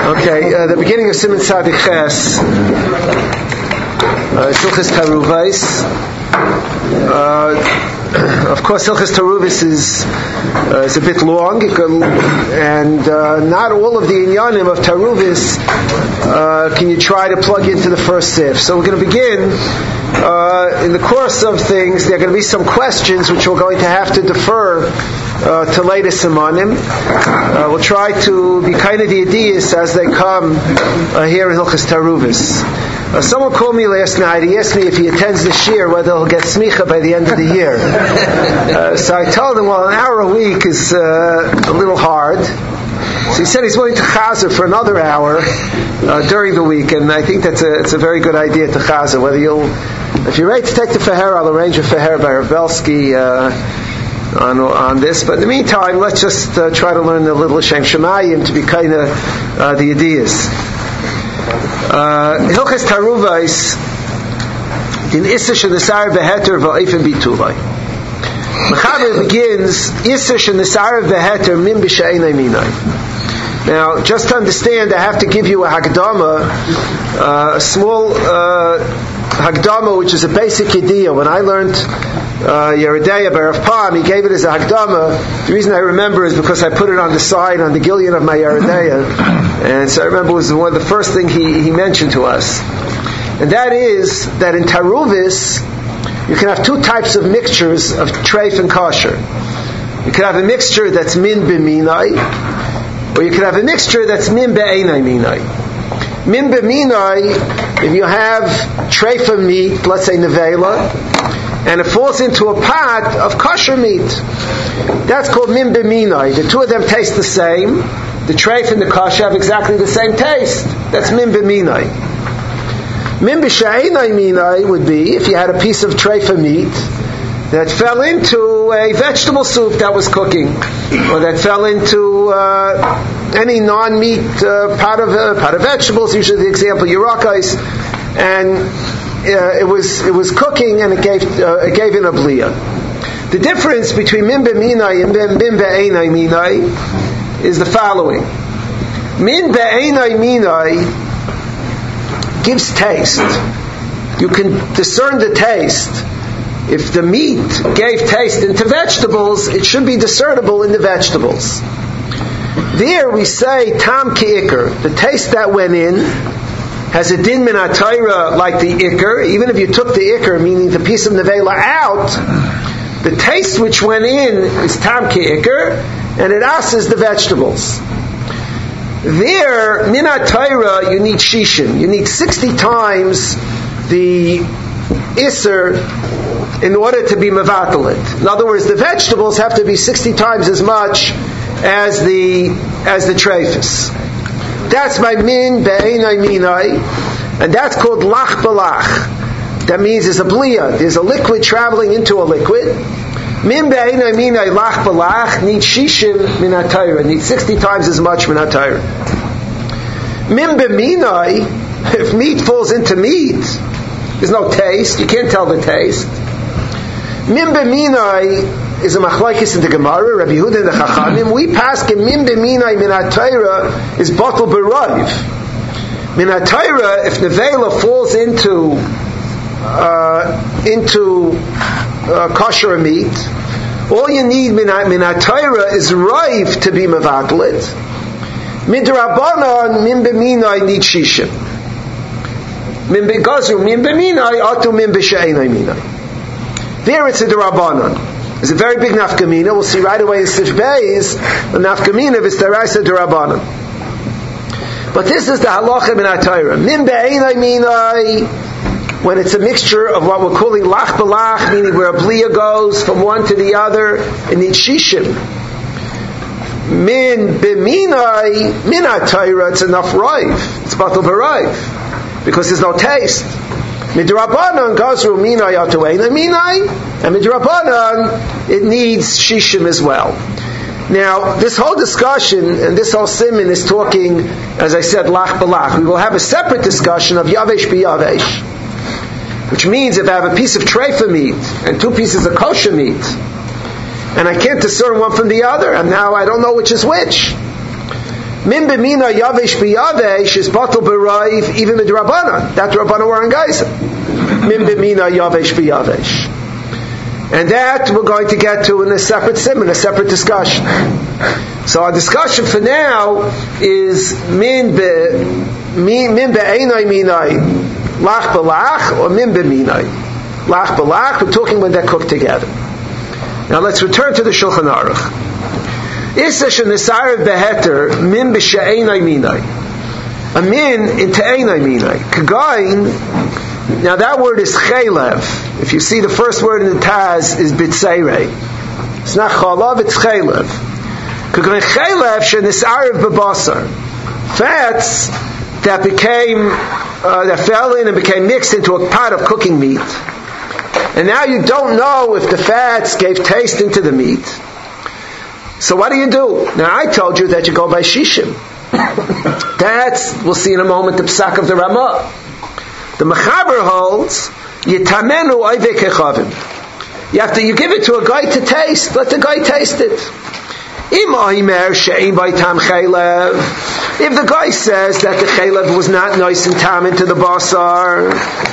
Okay, the beginning of Siman Tzadik Ches, Hilchos Taruvos. Of course, Hilchos Taruvos is a bit long, and not all of the inyanim of Taruvos can you try to plug into the first sif. So we're going to begin. In the course of things, there are going to be some questions which we're going to have to defer to later simanim. We'll try to be kind of the ideas as they come here in Hilchos Taruvos. Someone called me last night. He asked me if he attends this year whether he'll get smicha by the end of the year. So I told him, well, an hour a week is a little hard. So he said he's willing to chazer for another hour during the week, and I think it's a very good idea to chazer. If you're ready to take the feher, I'll arrange a feher by Rav Belsky on this. But in the meantime, let's just try to learn a little Shem Shemayim to be kind of the ideas. Hilchos Taruvos in Issa Shenisar Beheter Va'ifim Bitulai. Mechaber begins Issa Shenisar Beheter Min B'She'enai Minai. Now, just to understand, I have to give you a Hagdama, a small Hagdama, which is a basic idea. When I learned Yeridea by Rav Pam, he gave it as a Hagdama. The reason I remember is because I put it on the side on the Gillian of my Yeridea, and so I remember it was one of the first thing he mentioned to us. And that is that in Taruvos, you can have two types of mixtures of treif and kosher. You can have a mixture that's min b'minai, or you can have a mixture that's min be'enai minai. Min be'minai, if you have treifa meat, let's say nevela, and it falls into a pot of kosher meat, that's called min be'minai. The two of them taste the same. The treif and the kosher have exactly the same taste. That's min be'minai. Min b'she'enai minai would be if you had a piece of treifa meat that fell into a vegetable soup that was cooking, or that fell into any non-meat pot of vegetables. Usually, the example yirakos, and it was cooking, and it gave in a bliya. The difference between min b'minai and min be'enai minai is the following: min be'enai minai gives taste. You can discern the taste. If the meat gave taste into vegetables, it should be discernible in the vegetables. There we say tam ki'ikr. The taste that went in has a din min ha'Torah like the ikr. Even if you took the ikr, meaning the piece of nevela out, the taste which went in is tam ki'ikr, and it asses the vegetables. There, min ha'Torah, you need shishin. You need 60 times the iser in order to be mevatalit. In other words, the vegetables have to be 60 times as much as the treifus. That's by min be'enai minai, and that's called lach balach. That means there's a bliya, there's a liquid traveling into a liquid. Min be'enai minai lach balach needs shishim min ha'Torah, needs 60 times as much min ha'Torah. Min be'minai, if meat falls into meat, there's no taste, you can't tell the taste. Min b'minai is a machlokes in the Gemara, Rabbi Yehuda and the Chachamim. We pass min b'minai min ha'Torah is batel b'raiv. Min ha'Torah, if nevela falls into kosher meat, all you need min ha'Torah is raiv to be mevatlet. Min d'Rabbanan min b'minai need shishim. Min b'gazru min b'minai atu min b'she'enai minai. There it's a d'Rabbanan. It's a very big nafkamina. We'll see right away in Sif Beis, the nafkamina is d'Raisa d'Rabbanan. But this is the halacha min ha'Torah. Min be'enai minai, when it's a mixture of what we're calling lach balach, meaning where a bliya goes from one to the other, it needs shishim. Min b'minai, min ha'Torah, it's enough raiv. It's batel b'raiv. Because there's no taste. Midrabanan gazru minai atuena minai, and midrabanan it needs shishim as well. Now, this whole discussion and this whole siman is talking, as I said, lach balach. We will have a separate discussion of yavesh b'yavesh, which means if I have a piece of treifa meat and two pieces of kosher meat, and I can't discern one from the other, and now I don't know which is which. Min b'mina yavesh b'yavesh is batal b'raiv even midrabanan. That Rabbanan were in Geisa. Min b'mina yavesh b'yavesh. And that we're going to get to in a separate in a separate discussion. So our discussion for now is min be'einai minai lach b'lach or min be'minai lach b'lach. We're talking when they're cooked together. Now let's return to the Shulchan Aruch. Issa shenisar beheter min b'she'einai minai. A min into einai minai. Kagain. Now that word is chaylev. If you see the first word in the Taz is bitzeirei. It's not chalav, it's chaylev. Kagain chaylev shenisar b'basar. Fats that that fell in and became mixed into a pot of cooking meat. And now you don't know if the fats gave taste into the meat. So what do? Now I told you that you go by shishim. We'll see in a moment the psak of the Ramah. The Mechaber holds, yitamenu oivei kechavim. You give it to a guy to taste. Let the guy taste it. Im oimer she'ein baitam chaylev. If the guy says that the chaylev was not nice and tam into the basar,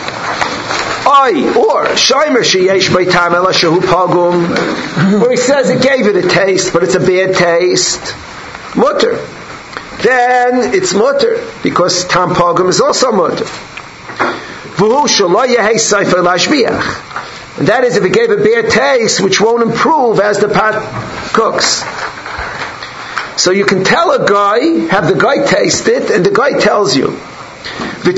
or shaymer sheyesh baitam ela shehu pagum, where he says it gave it a taste, but it's a bad taste, mutter. Then it's mutter, because tam pagum is also mutter. And that is if it gave a bad taste, which won't improve as the pot cooks. So you can tell a guy, have the guy taste it, and the guy tells you. The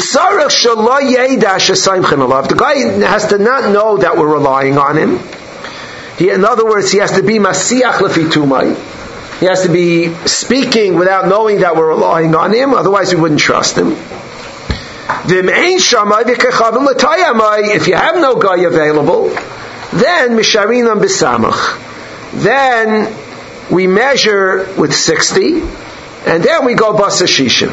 guy has to not know that we're relying on him. In other words, he has to be masiach lefitumai. He has to be speaking without knowing that we're relying on him, otherwise we wouldn't trust him. If you have no guy available, then misharinam b'samach. Then we measure with 60, and then we go basa shishim.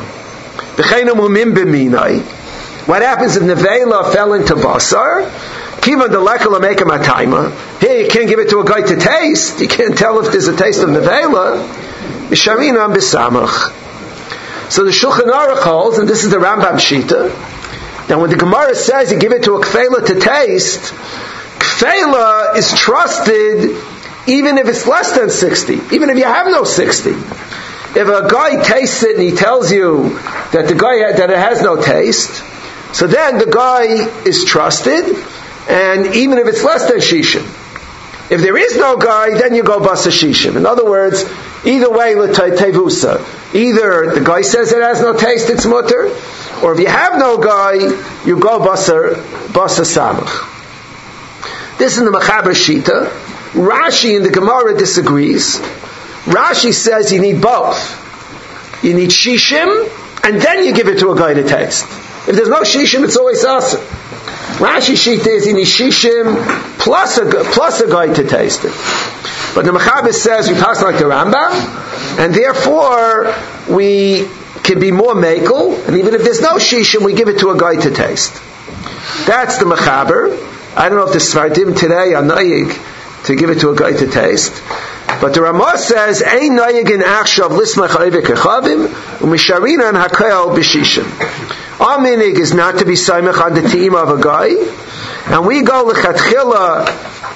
What happens if nevela fell into basar? Kiva delekala make a matayma. Here you can't give it to a guy to taste. You can't tell if there's a taste of nevela. Misharinam b'samach. So the Shulchan Aruch holds, and this is the Rambam Shita, that when the Gemara says you give it to a kfela to taste, kfela is trusted even if it's less than 60, even if you have no 60. If a guy tastes it and he tells you that that it has no taste, so then the guy is trusted, and even if it's less than shishim. If there is no guy, then you go basa shishim. In other words, either way, tevusa. Either the guy says it has no taste, it's mutter, or if you have no guy, you go basa samach. This is the Mechaber Shita. Rashi in the Gemara disagrees. Rashi says you need both. You need shishim, and then you give it to a guy to taste. If there's no shishim, it's always asa. Rashi Shita is you need shishim plus a guy to taste it. But the Mechaber says we pass like the Rambam, and therefore we can be more mekel, and even if there's no shishim, we give it to a guy to taste. That's the Mechaber. I don't know if the Svardim today are nayig to give it to a guy to taste, but the Ramah says ein nayig in achshav lismach oivei kechavim u'misharinan hakel b'shishim. Our minig is not to be saimach on the team of a guy, and we go lechatchila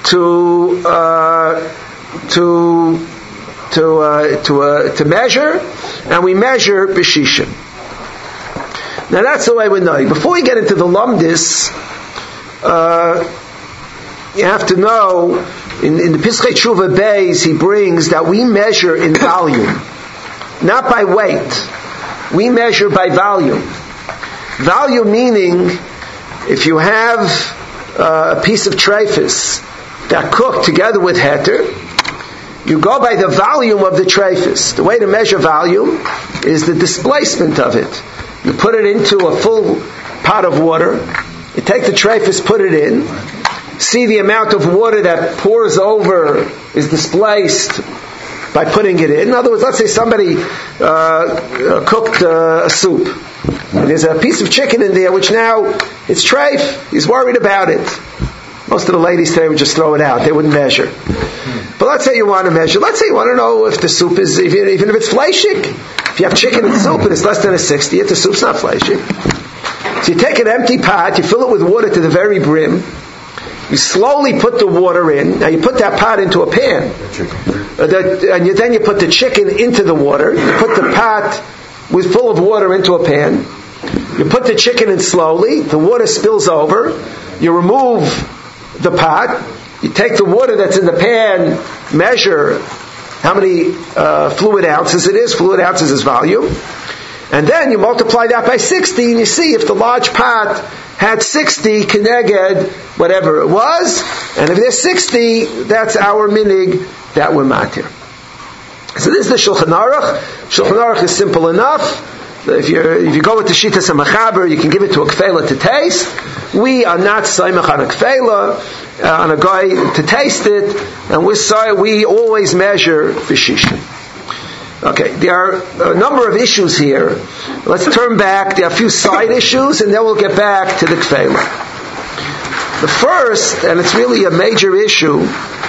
to measure, and we measure b'shishim. Now that's the way we know. Before we get into the lumdis, you have to know in the Piskei Tshuva Beis he brings that we measure in volume, not by weight. We measure by volume. Volume meaning if you have a piece of treifus that cooked together with heter, you go by the volume of the treifus. The way to measure volume is the displacement of it. You put it into a full pot of water, you take the treifus, put it in, see the amount of water that pours over is displaced by putting it in. In other words, let's say somebody cooked a soup, and there's a piece of chicken in there which now it's treif, he's worried about it. Most of the ladies today would just throw it out, they wouldn't measure. But let's say you want to measure, let's say you want to know if the soup is, even if it's fleishik. If you have chicken and soup and it's less than a 60th, the soup's not flashy. So you take an empty pot, you fill it with water to the very brim, you slowly put the water in. Now you put that pot into a pan. And then you put the chicken into the water. You put the pot full of water into a pan. You put the chicken in slowly. The water spills over. You remove the pot. You take the water that's in the pan, measure how many fluid ounces it is. Fluid ounces is volume. And then you multiply that by 60 and you see if the large pot had 60 keneged whatever it was, and if there's 60, that's our minig that we're matir. So this is the Shulchan Aruch. Shulchan Aruch is simple enough. If you go with the Shitas HaMachaber, you can give it to a kfela to taste. We are not saimach on a kfela, on a guy to taste it, and we always measure b'shishim. Okay, there are a number of issues here. Let's turn back. There are a few side issues, and then we'll get back to the kfela. The first, and it's really a major issue,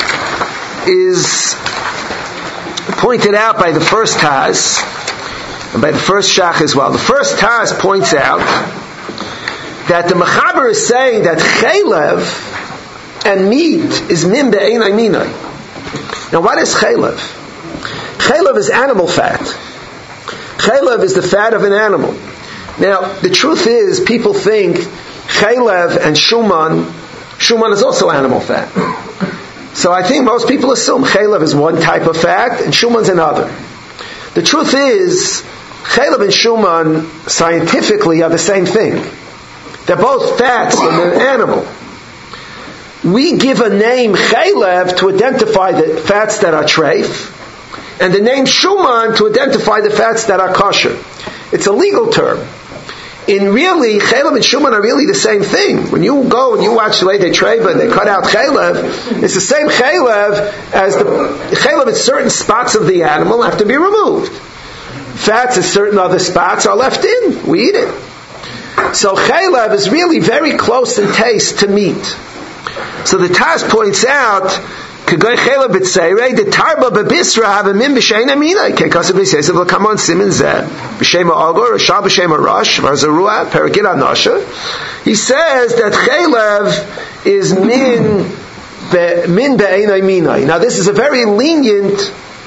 is pointed out by the first Taz, and by the first Shach as well. The first Taz points out that the Mechaber is saying that chaylev and meat is min be'enai minai. Now what is chaylev? Chaylev is animal fat. Chaylev is the fat of an animal. Now, the truth is, people think chaylev and shuman is also animal fat. So I think most people assume chaylev is one type of fat and shuman's another. The truth is, chaylev and shuman scientifically are the same thing. They're both fats from an animal. We give a name chaylev to identify the fats that are treif, and the name shuman to identify the fats that are kosher. It's a legal term. In really, chaylev and shuman are really the same thing. When you go and you watch the way they treva and they cut out chaylev, it's the same chaylev as the chaylev at certain spots of the animal have to be removed. Fats at certain other spots are left in. We eat it. So chaylev is really very close in taste to meat. So the Taz points out, K'goy chaylev b'tzeirei, the tarba b'bisra have a min b'shein aminai. K'kasab b'seis, it'll come on simin zeh. B'shem ha'agor, Rashah b'shem ha'rosh, Varzarua, Perakid ha'nosha. He says that chaylev is min be'enai minai. Now this is a very lenient,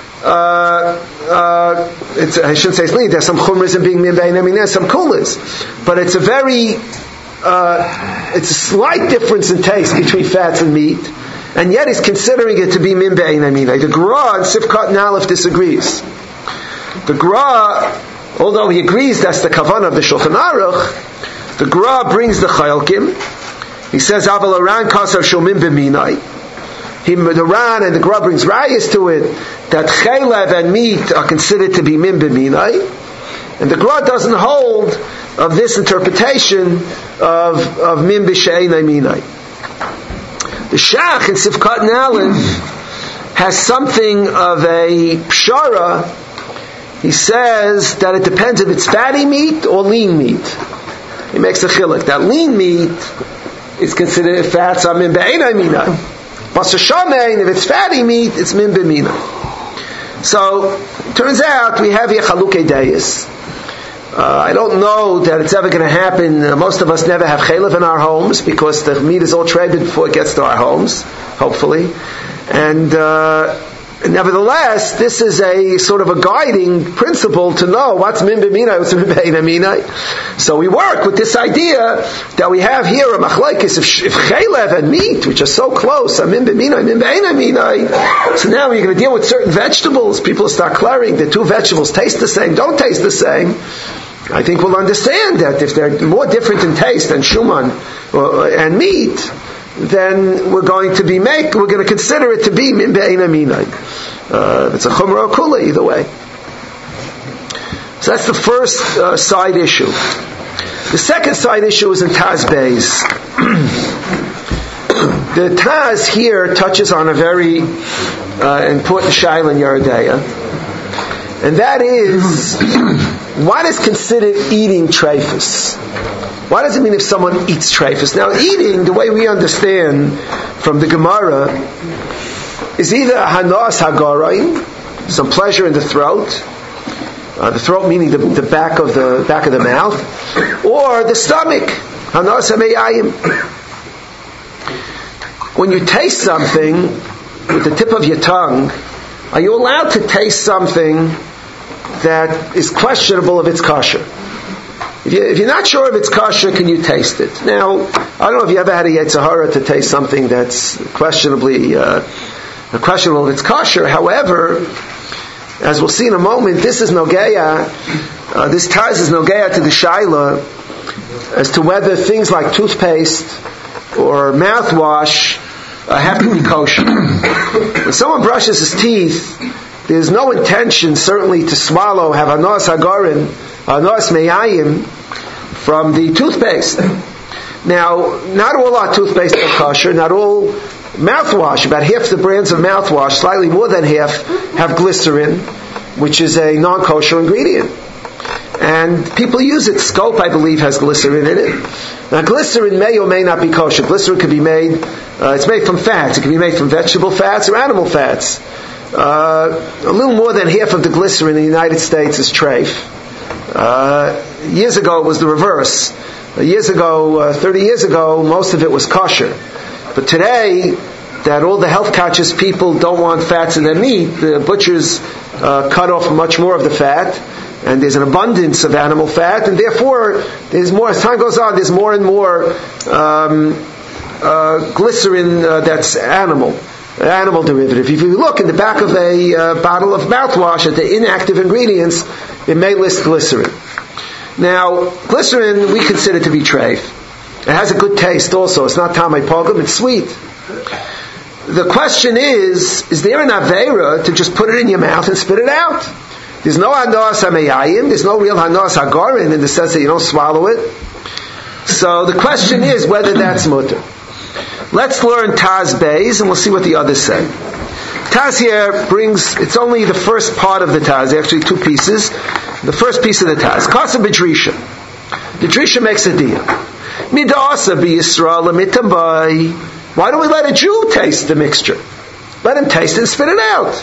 I shouldn't say it's lenient, there's some chumras in being min be'enai minai, there's some kulas. But it's a very, it's a slight difference in taste between fats and meat. And yet he's considering it to be min be'enai minai. The Gra and Sifkat and Aleph disagrees. The Gra, although he agrees that's the kavanah of the Shulchan Aruch, the Gra brings the Chayalkim. He says, Aval Aran Kasar Shul min be'minai. The Ran and the Gra brings rayas to it that chaylev and meat are considered to be min be'minai. And the Gra doesn't hold of this interpretation of min b'she'enai minai. The Shach in Sifkat and Aleph has something of a pshara. He says that it depends if it's fatty meat or lean meat. He makes a chiluk that lean meat is considered fats are min be'enai minai. Basar shamein, if it's fatty meat, it's min be'minai. So turns out we have here chalukei deyos. I don't know that it's ever going to happen. Most of us never have chaylev in our homes because the meat is all traded before it gets to our homes, hopefully. And nevertheless, this is a sort of a guiding principle to know what's min b'minai, what's min be'enai minai. So we work with this idea that we have here a machlekes if chaylev and meat, which are so close, are min b'minai, min be'enai minai. So now when you're going to deal with certain vegetables, people start clearing the two vegetables taste the same, don't taste the same. I think we'll understand that if they're more different in taste than shuman and meat, then we're going to consider it to be min be'enai minai. It's a chumrah or kula either way. So that's the first side issue. The second side issue is in Taz Beis. The Taz here touches on a very important shaila in Yoreh De'ah, and that is what is considered eating treifus? What does it mean if someone eats treifus? Now, eating, the way we understand from the Gemara, is either hanas hagarain, some pleasure in the throat, The throat meaning the back of the mouth, or the stomach. Hanas hameyayim. When you taste something with the tip of your tongue, are you allowed to taste something that is questionable if it's kosher? If you're not sure if it's kosher, can you taste it? Now, I don't know if you ever had a Yetzer Hara to taste something that's questionable if it's kosher. However, as we'll see in a moment, this is Nogeya, this ties is Nogeya to the Shaila as to whether things like toothpaste or mouthwash have to be kosher. When someone brushes his teeth, there's no intention certainly to swallow, have hanas hagarin, hanas meyayim from the toothpaste. Now, not all our toothpaste are kosher, not all mouthwash, about half the brands of mouthwash, slightly more than half, have glycerin, which is a non-kosher ingredient. And people use it. Scope, I believe, has glycerin in it. Now, glycerin may or may not be kosher. Glycerin could be made, it's made from fats. It can be made from vegetable fats or animal fats. A little more than half of the glycerin in the United States is treif. Years ago, it was the reverse. 30 years ago, most of it was kosher. But today, that all the health conscious people don't want fats in their meat, the butchers cut off much more of the fat, and there's an abundance of animal fat, and therefore, there's more, as time goes on, there's more and more glycerin that's animal derivative. If you look in the back of a bottle of mouthwash at the inactive ingredients, it may list glycerin. Now, glycerin we consider to be treif. It has a good taste also. It's not tamei pogum, it's sweet. The question is there an aveira to just put it in your mouth and spit it out? There's no hanas hameyayim, there's no real hanas hagarin in the sense that you don't swallow it. So the question is whether that's mutter. Let's learn Taz Beis and we'll see what the others say. Taz here brings, it's only the first part of the Taz, actually two pieces. The first piece of the Taz. Kasa b'drisha. The Drisha makes a deal. Midasa b'Yisrael mitambai. Why don't we let a Jew taste the mixture? Let him taste it and spit it out.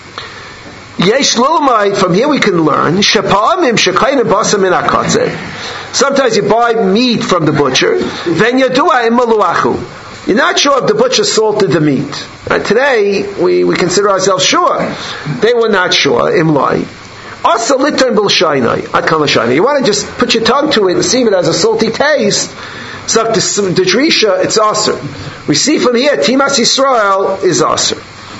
Yesh lulmai, from here we can learn, shapa'amim shekayne basa min hakatzeh. Sometimes you buy meat from the butcher, then yadua im maluachu. You're not sure if the butcher salted the meat. Today, we consider ourselves sure. They were not sure, imlai. Also litan bil shaynai, atkan l'shaynai. You want to just put your tongue to it and see if it has a salty taste. So the drisha, it's aser. We see from here, Timas Yisrael is aser.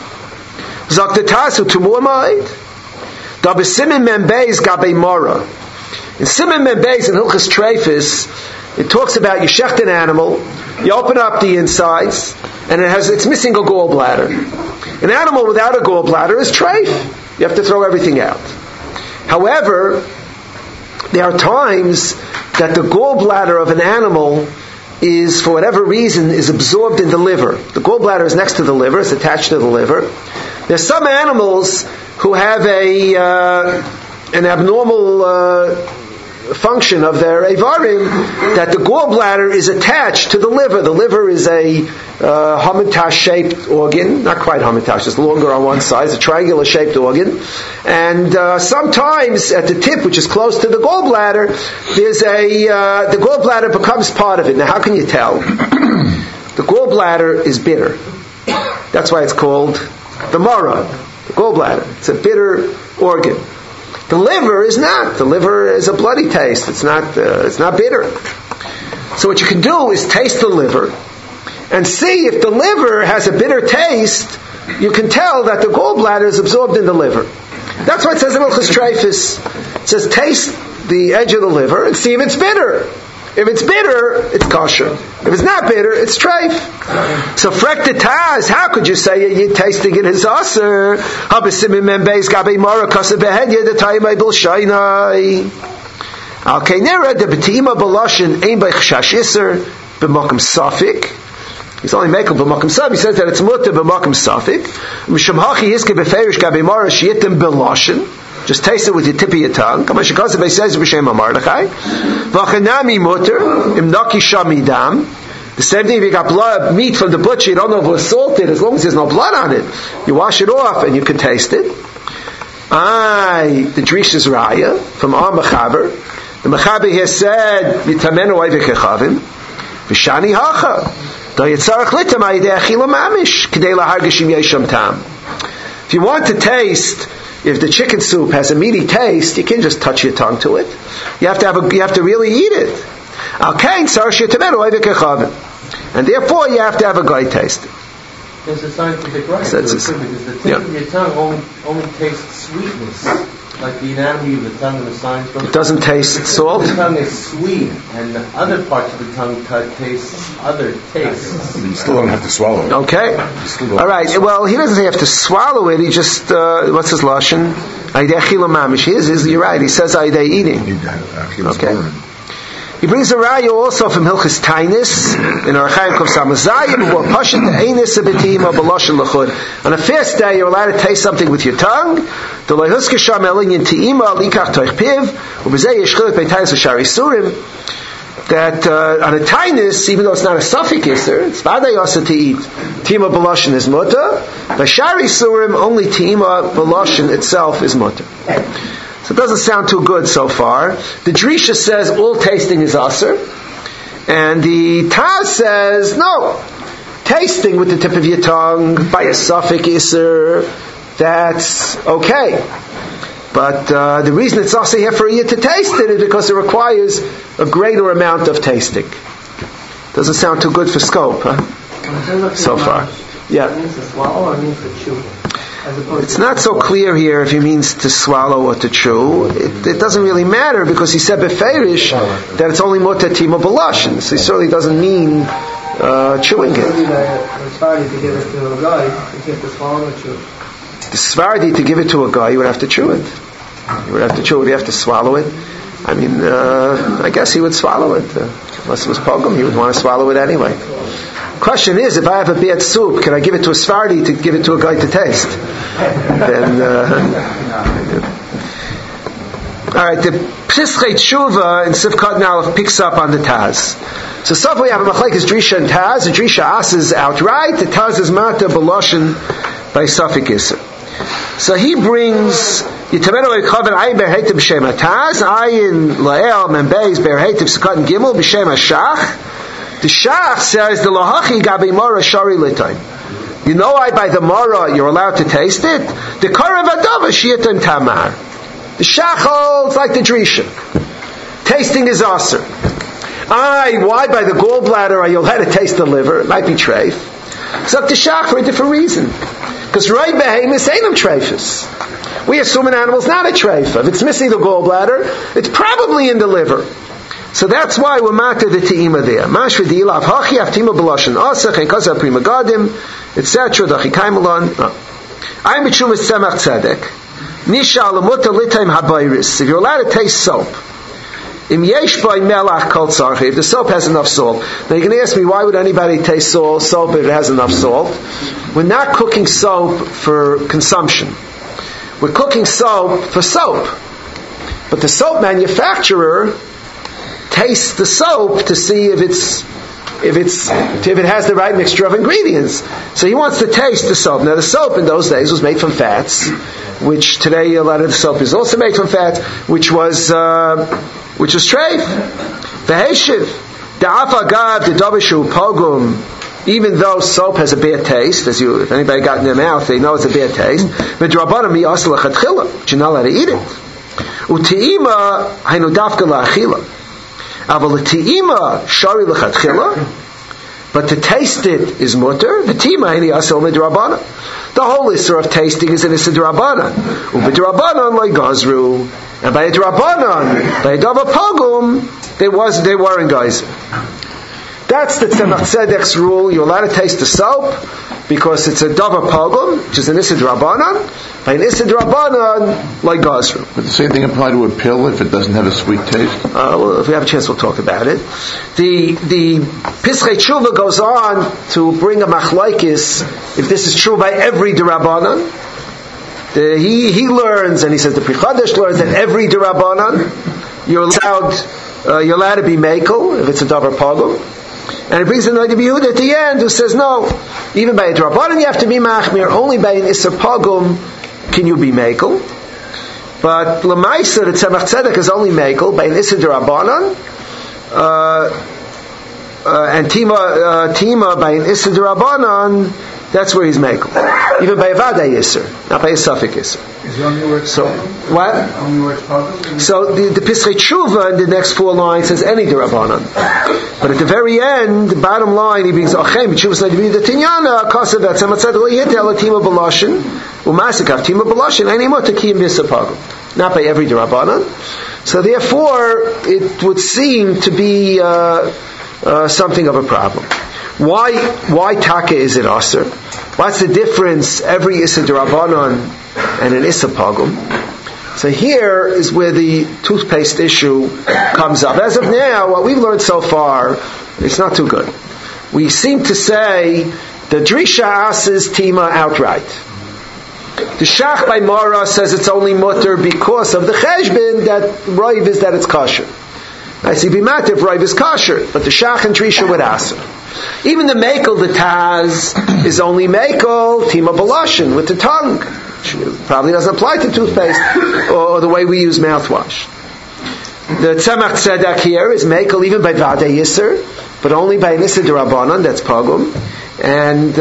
Zok the tasu to mu'amaid. Da b'simin membeis gabei mora. In Simin membeis in Hilchas Treifis, it talks about you shecht an animal, you open up the insides, and it's missing a gallbladder. An animal without a gallbladder is treif. You have to throw everything out. However, there are times that the gallbladder of an animal is, for whatever reason, is absorbed in the liver. The gallbladder is next to the liver, it's attached to the liver. There's some animals who have an abnormal function of their avarim, that the gallbladder is attached to the liver. The liver is a hamantash-shaped organ, not quite hamantash, it's longer on one side, it's a triangular-shaped organ, and sometimes at the tip, which is close to the gallbladder, the gallbladder becomes part of it. Now, how can you tell? The gallbladder is bitter. That's why it's called the mara, the gallbladder. It's a bitter organ. The liver is not. The liver is a bloody taste. It's not bitter. So what you can do is taste the liver and see if the liver has a bitter taste. You can tell that the gallbladder is absorbed in the liver. That's why it says in Hilchos Treifis. It says taste the edge of the liver and see if it's bitter. If it's bitter, it's kosher. If it's not bitter, it's treif. So frek the taz, how could you say you're tasting it as aser? Habesimim membeis gabei mara kasa behedya the taimai bil shaynai. Al keinera de betima balashin ein by chashash iser b'makom safik. He's only making b'makom safik. He says that it's mutter b'makom safik. Misham hachi hiske beferish gabei mara shiyitim balashin. Just taste it with your tip of your tongue. The same thing if you got meat from the butcher, you don't know if it was salted, as long as there's no blood on it. You wash it off and you can taste it. the Drish's Raya from our Mechaber. The Mechaber here said, Yitamenu Oivik Echavim, V'shani Hacha, Do Yitzarach Litam Ayidei Achila Mamish, K'dei Lahargishim Yesham Tam. If you want to taste, if the chicken soup has a meaty taste, you can't just touch your tongue to it. You have to really eat it. Al-Kain Tzarach Yitamenu Oivik Echavim. And therefore you have to have a guy taste it. There's a scientific right to it too, because the tip of your tongue only tastes sweetness, like the anatomy of the tongue in the science book. It doesn't taste salt? The tongue is sweet, and the other parts of the tongue tastes other tastes. You still don't have to swallow it. Okay. All right. Well, he doesn't have to swallow it. He just, what's his lashon? Aidei achila mamish. You're right. He says aidei eating. Okay. He brings a raya also from Hilchis Tainis in Archaim Kov Samazayim, who are Pashat Einis Abitima Baloshin Lachud. On a fast day, you're allowed to taste something with your tongue. The Lehuske Sham Elin Tiima Likach Toich Piv, Ubezei Yeshchilik Bei Tainis V'Shari Surim. That on a Tainis, even though it's not a suffix Yisr, it's Vadai also to eat. Tiima Baloshin is mutter. V'Shari Surim, only Tiima Baloshin itself is mutter. So it doesn't sound too good so far. The Drisha says all tasting is aser, and the Taz says no, tasting with the tip of your tongue by a suffix iser, that's okay. But the reason it's aser here for you to taste it is because it requires a greater amount of tasting. Doesn't sound too good for scope, huh? So far, yeah. It means to swallow or it means to chew? It's not so clear here if he means to swallow or to chew. It doesn't really matter because he said beferish that it's only mutter tima baloshin. So he certainly doesn't mean chewing it. The Svardi to give it to a guy, you have to swallow or chew. The Svardi to give it to a guy, you would have to chew it. You would have to chew it. You have to swallow it. I mean, I guess he would swallow it. Unless it was pogrom, he would want to swallow it anyway. Question is, if I have a bad soup, can I give it to a Sephardi to give it to a guy to taste? Then, all right, the Psischei Tshuva in Sivkot Nalef picks up on the Taz. So, so far we have a machlekes Drisha and Taz. The Drisha asks outright. The Taz is mata beloshin by suffix iser. So he brings Yitamenu Oikaven Ayin Berhetiv B'Shem HaTaz, Ayin La'el Membeis Berhetiv Sivkot and Gimel B'Shem HaShach. The Shach says the Lahachi Gabi Mora Shari Litain. You know why by the Mora you're allowed to taste it? The Karav Adava Shiatan Tamar. The Shach holds like the Drisha. Tasting is aser. Why by the gallbladder are you allowed to taste the liver? It might be treif. So the Shach for a different reason. Because Roi Behemoth ain't them treifus. We assume an animal's not a treif. If it's missing the gallbladder, it's probably in the liver. So that's why we're matter the te'ima there. Mashra di'ilav hachi aftima b'loshen asach and kaza prima gadim, etc. Dachikaimelon. I'm b'tshumas tzemach tzedek. Nisha alamuta litaim habayris. If you're allowed to taste soap, im yesh by melach kol tzarchi. If the soap has enough salt. Now you can ask me, why would anybody taste soap if it has enough salt? We're not cooking soap for consumption. We're cooking soap for soap. But the soap manufacturer tastes the soap to see if it has the right mixture of ingredients. So he wants to taste the soap. Now the soap in those days was made from fats, which today a lot of the soap is also made from fats, which was treif. V'heshiv da'af agav d'dobishu pogum. Even though soap has a bad taste, if anybody got in their mouth, they know it's a bad taste. V'drabanan mi asla chatchila, but you're not allowed to eat it. U'ti'ima hainu dafka la'achila. But to taste it is mutter. The whole issur of tasting is an issur d'Rabbanan. U'b'Drabbanan like gazru, and by a Drabanan, by a dava pogum, they weren't geyser. That's the Tzemach Tzedek's rule. You're allowed to taste the soap because it's a dava pogum, which is an issur d'Rabbanan. By an issur d'Rabbanan, like gazru. But the same thing apply to a pill if it doesn't have a sweet taste? Well, if we have a chance, we'll talk about it. The Pischei Tshuva goes on to bring a machlokes if this is true by every d'Rabbanan. He learns, and he says the Pri Chadash learns that every d'Rabbanan you're allowed to be mekel if it's a davar pogum. And it brings another view at the end who says no, even by a d'Rabbanan you have to be machmir. Only by an issur pogum can you be mekel. But Lamaisa, the Tzemach Tzedek is only Mekel by an Issa D'Rabbanan, and Tima by an Issa D'Rabbanan, that's where he's Mekel. Even by a Vadai Yisr, not by a Safek Yisr. Is the only word so, what? Only word Pagel? So the Pischei Tshuva in the next 4 lines says any D'Rabbanan. But at the very end, the bottom line, he brings Achem, Tshuvas Nadibi, the Tinyana, Kasav, Tzemach Tzedek, Lo Yitel, Tima B'Lashin, Umasikav, Tima B'Lashin, Any Motakim B'Isa Pagel. Not by every D'Rabbanan. So therefore, it would seem to be something of a problem. Why Taka is it Aser? What's the difference every Issa D'Rabbanan and an Issa Pagum? So here is where the toothpaste issue comes up. As of now, what we've learned so far, it's not too good. We seem to say the Drisha asks Tima outright. The Shach by Mara says it's only mutter because of the cheshbin that Raiv is that it's kosher. I see bimat if Raiv is kosher, but the Shach and Trisha would ask. Even the Mekel, the Taz, is only Mekel, Tima B'Lashin, with the tongue. Which probably doesn't apply to toothpaste, or the way we use mouthwash. The Tzemach Tzedek here is Mekel even by Vadei Yisr, but only by Nissa D'Rabbanan, that's Pagum, and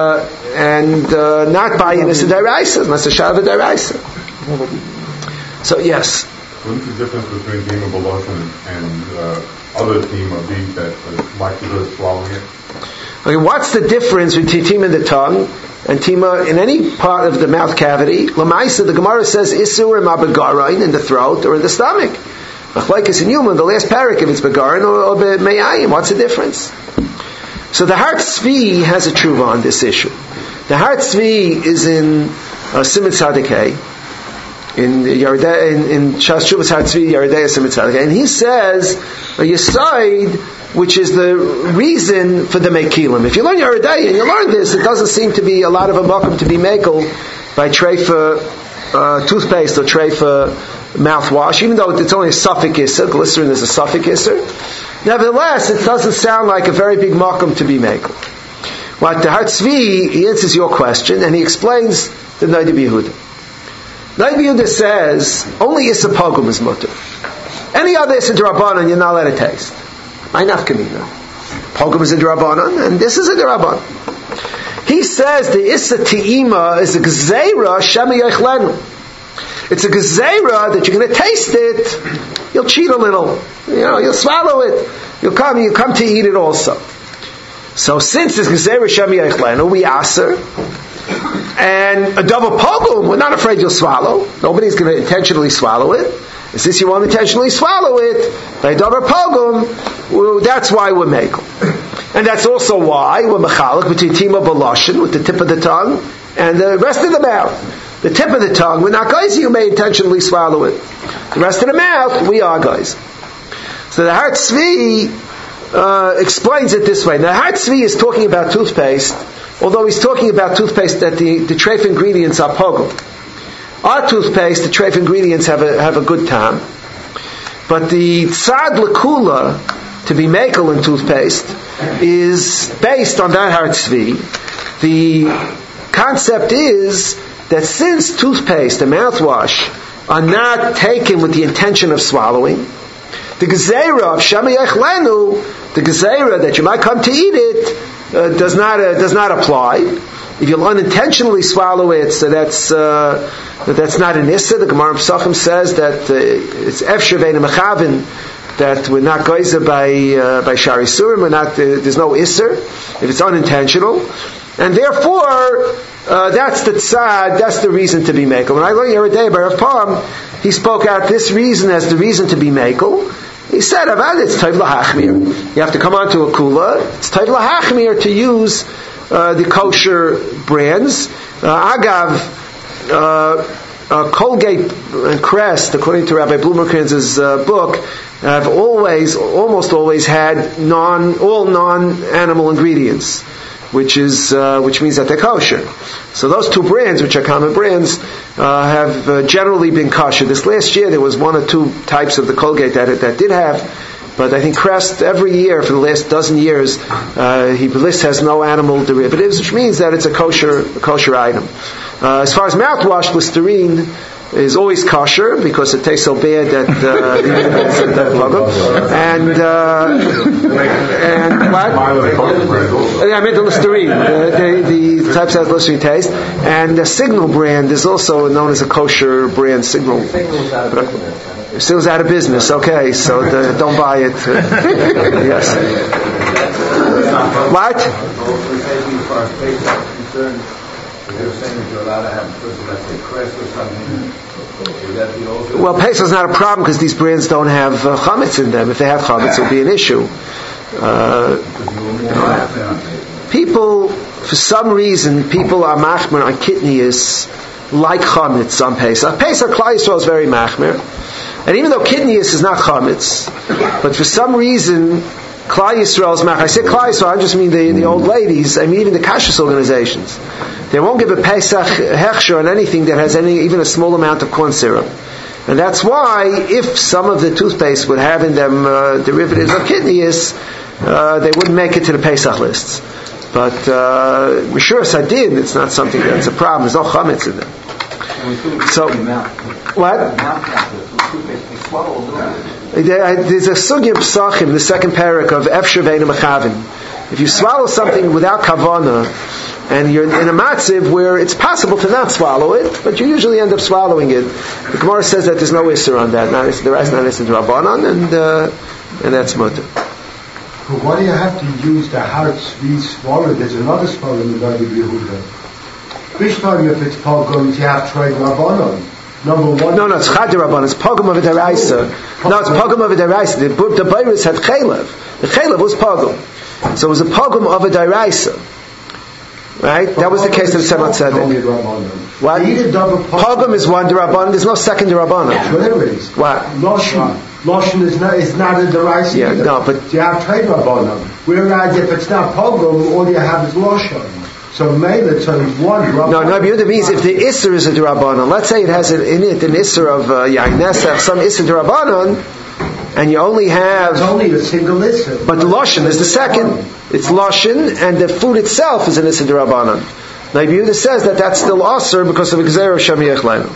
not by Nissa D'Oraisa, unless a Shavah D'Oraisa. So, yes. What's the difference between Tima B'Lashin and other Tima being that like you're swallowing it? Okay, what's the difference between Tima in the tongue and Tima in any part of the mouth cavity? Lamaisa, the Gemara says Isur and Mabagarain in the throat or in the stomach. Machlekes in Yuma, the last parak, if it's Bagarin or Me'ayim, what's the difference? So the Har Tzvi has a tshuva on this issue. The Har Tzvi is in Siman Tzadikei, in Shas Tshuvas Har Tzvi Yeridei Siman Tzadikei, and he says a Yesod, which is the reason for the Mekilim. If you learn Yeridei and you learn this, it doesn't seem to be a lot of a makom to be mekel by treifa toothpaste or treifa mouthwash, even though it's only a suffix isser, glycerin is a suffix isser. Nevertheless, it doesn't sound like a very big makom to be mekel. What the Har Tzvi, he answers your question and he explains the Noda B'Yehuda. Noda B'Yehuda says only Issa Pagum is mutter. Any other Issa D'Rabbanan you're not allowed to taste. My nafkamina. Pagum is a D'Rabbanan and this is a D'Rabbanan. He says the Issa Te'ima is a Gzeira Shema Yechlenu. It's a Gzeira that you're going to taste it, you'll cheat a little. You'll swallow it. You come to eat it also. So since it's Gzeira Shema Yechlenu, we aser. And a double pogum, we're not afraid you'll swallow. Nobody's going to intentionally swallow it. And since you won't intentionally swallow it, by a double pogum, that's why we're mekel. And that's also why we're mechalik between Tima B'Lashin, with the tip of the tongue, and the rest of the mouth. The tip of the tongue, we're not guys, you may intentionally swallow it. The rest of the mouth, we are guys. So the Har Tzvi explains it this way. Now, Har Tzvi is talking about toothpaste, although he's talking about toothpaste that the treif ingredients are pogum. Our toothpaste, the treif ingredients have a good time, but the tzad l'kula, to be mekel in toothpaste, is based on that Har Tzvi. The concept is that since toothpaste and mouthwash are not taken with the intention of swallowing, the Gezeira of Shema Yechlenu, the Gezeira that you might come to eat it, does not apply. If you'll unintentionally swallow it, so that's not an Issa. The Gemara Pesachim says that it's Efsher Ve'ena Mechavin, that we're not geyser by Shari Surim, there's no Isser, if it's unintentional. And therefore, that's the tzad, that's the reason to be mekel. When I learned Yeridei by Rav Palm, he spoke out this reason as the reason to be mekel. He said, Avad, it's Tov L'Hachmir. You have to come onto a kula. It's Tov L'Hachmir to use the kosher brands. Agav, Colgate and Crest, according to Rabbi Blumenkranz's book, have almost always had all non-animal ingredients, which means that they're kosher. So those two brands, which are common brands, have generally been kosher. This last year there was one or two types of the Colgate that did have, but I think Crest every year for the last dozen years, Bliss has no animal derivatives, which means that it's a kosher item. As far as mouthwash, Listerine is always kosher because it tastes so bad that and what? I meant the Listerine, the types that Listerine taste, and the Signal brand is also known as a kosher brand. Signal. Signal's out of business. Okay, so don't buy it. Yes. What? They're saying that you're allowed to have, let's say, crest or something. Well, Pesach is not a problem because these brands don't have chametz in them. If they have chametz, it will be an issue. People, for some reason, people are machmer on kidneys like chametz on Pesach. Pesach, Klal Yisrael is very machmer. And even though kidneys is not chametz, but for some reason, Klal Yisrael is machmer. I say Klal Yisrael, I just mean the old ladies, I mean even the kashrus organizations. They won't give a Pesach hechsher on anything that has even a small amount of corn syrup. And that's why, if some of the toothpaste would have in them derivatives of kidneys, they wouldn't make it to the Pesach lists. But Mishur Sadin, it's not something that's a problem. There's no chametz in them. So, what? There's a sugya psachim, the second parak of Efsher Ve'einu Mechavin. If you swallow something without kavana, and you're in a matziv where it's possible to not swallow it, but you usually end up swallowing it. The Gemara says that there's no isser on that. The rest not isser Rabbanan, and that's mutter. But why do you have to use the hard sweet swallow? There's another swallow in the Rabbi Yehuda. Which time if it's pogum, you have to try Rabbanan. Number one. No, it's chad Rabbanan. It's pogum of a deraisa. No, it's pogum of a deraisa. The Beiris had chaylev. The chaylev was pogum, so it was a pogum of a deraisa. Right? But that was the case of the Tzemach Tzedek. What? Pogum is one derabanan. There's no second derabanan. Whatever it is. What? Loshen is not a deraisa. Yeah, either. no, but you have trade rabbanan. Whereas if it's not pogum, all you have is loshen. So maybe turns one rabbanan. No, Yehuda means if the isser is a derabanan, let's say it has in it an isser of yain nesach, some isser derabanan, and you only have. It's only a single isser. But the loshen is the second. It's loshen, and the food itself is an isser derabanan. Now Yehuda says that that's still aser because of Gzeira Shamiach Lenu.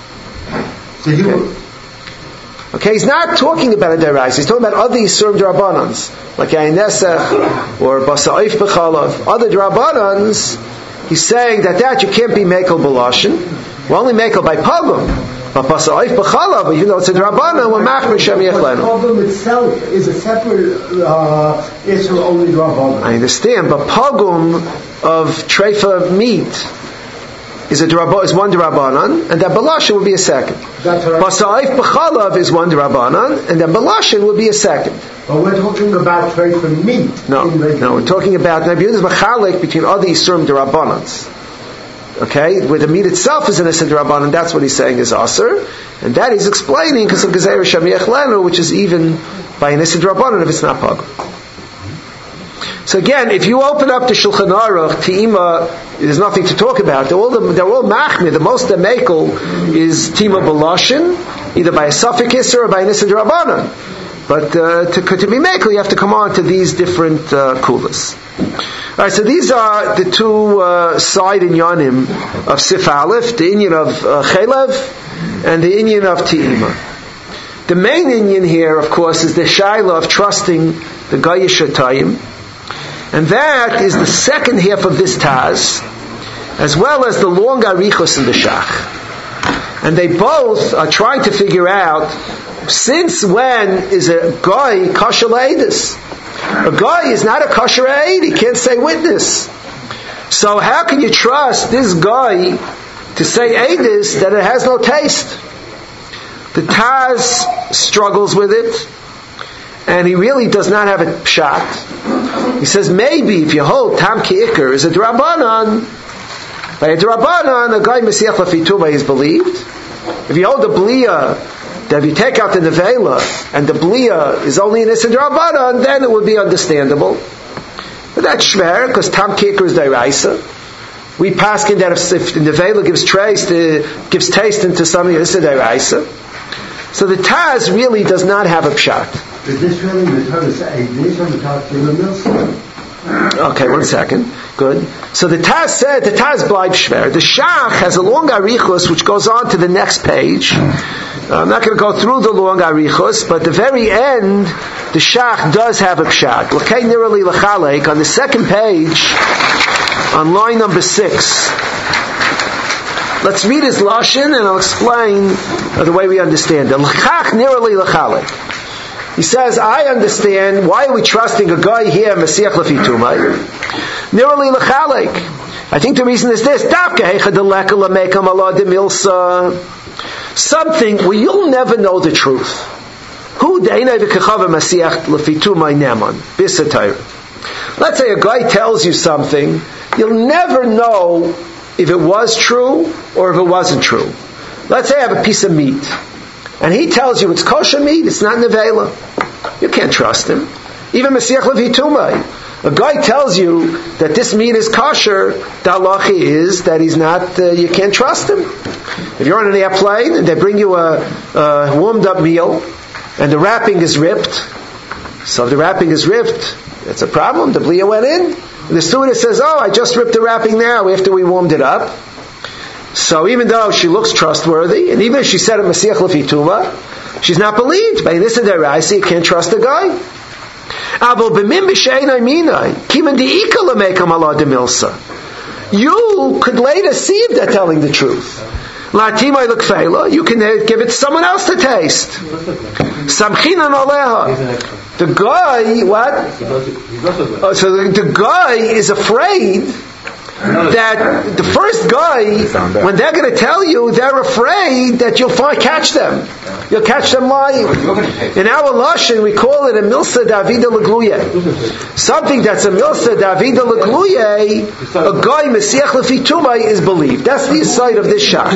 Okay, he's not talking about a deraisa. He's talking about other Yisurim derabanans, like Yain Nesach or Basa'if B'chalav. Other derabanans, he's saying that you can't be mekel b'loshen. We're only mekel by pogum. But Basa'if B'chalav, even though it's a derabanan, we're machmer Shamiach Lenu. The pogum itself is a separate issue only derabanan. I understand, but pogum of treifa meat is one derabanan, and then balashin would be a second. Basa'if b'chalav is one derabanan, and then balashin would be a second. But we're talking about treifa meat. No, we're talking about Rabbi Yehuda's machalik between other Yisurim derabanans. Okay, where the meat itself is an Isser derabanan, that's what he's saying is aser, and that he's explaining because of Gezeira Shamiach Lenu, which is even by an Isser derabanan if it's not pogum. So again, if you open up the Shulchan Aruch, Te'ima, there's nothing to talk about. They're all machmir. The most mekel is Tima B'Lashin, either by a Safek Isser or by an Isser D'Rabbanan. But to be mekel, you have to come on to these different kulas. Alright, so these are the two side inyanim of Sif Aleph, the inyan of Chelev and the inyan of Te'ima. The main inyan here, of course, is the Shaila of trusting the Gayish Atayim. And that is the second half of this Taz, as well as the long Arichos in the Shach. And they both are trying to figure out, since when is a guy kosher le'edus? A guy is not a kosher eid, he can't say witness. So how can you trust this guy to say eidus that it has no taste? The Taz struggles with it, and he really does not have a pshat. He says maybe if you hold Tam Ki Iker is a D'Rabbanan, by a D'Rabbanan, a guy Mesiach Lafituma is believed. If you hold the Blia, that if you take out the Nevela, and the Blia is only an Isser D'Rabbanan, then it would be understandable. But that's shver, because Tam Ki Iker is D'Iraisa. We paskin that if the Nevela gives taste into something, it's a D'Iraisa. So the Taz really does not have a pshat. Is this really the Torah say this on the top of the milk? Okay, 1 second. Good. So the Taz said, the Taz bleibt schwer. The Shach has a long arichus which goes on to the next page. I'm not going to go through the long arichus, but the very end, the Shach does have a pshat. L'kei nirali l'chalek, on the second page, on line number 6. Let's read his lashon and I'll explain the way we understand it. L'chach nirali l'chalek. He says, I understand, why are we trusting a guy here, Mesiach Lefi Tumai? Nirali l'chalek. I think the reason is this, something where you'll never know the truth. Let's say a guy tells you something, you'll never know if it was true or if it wasn't true. Let's say I have a piece of meat, and he tells you it's kosher meat, it's not nevela. You can't trust him. Even Mesiach Levi Tumai. A guy tells you that this meat is kosher, the halacha is that he's not, you can't trust him. If you're on an airplane and they bring you a warmed up meal, and the wrapping is ripped, so if the wrapping is ripped, it's a problem. The bliya went in, and the stewardess says, oh, I just ripped the wrapping now after we warmed it up. So even though she looks trustworthy, and even if she said a Mesiach Lefi Tumah, she's not believed. By this and deraisa, you can't trust the guy. You could later see if they're telling the truth. You can give it to someone else to taste. The guy, what? So the guy is afraid that the first guy, when they're going to tell you, they're afraid that you'll catch them. You'll catch them lying. In our lashon, we call it a milsa davida legluye. Something that's a milsa davida legluye, a guy Mesiach Lefi Tumai is believed. That's the side of this shach.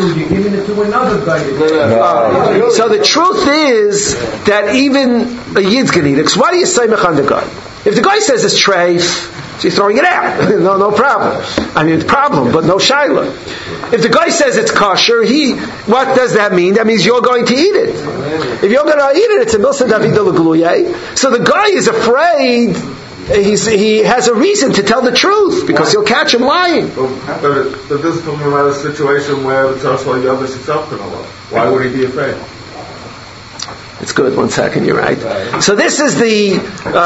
So the truth is that even a yid's going to eat it. So why do you say mech on the guy? If the guy says it's treif, so you're throwing it out. no problem. I mean, it's a problem, but no shaila. If the guy says it's kosher, what does that mean? That means you're going to eat it. If you're going to eat it, it's a milsa davida legluye. So the guy is afraid, he has a reason to tell the truth, because he'll catch him lying. But this is talking about a situation where the Torah Yavish itself can allow. Why would he be afraid? It's good. 1 second, you're right. So this is the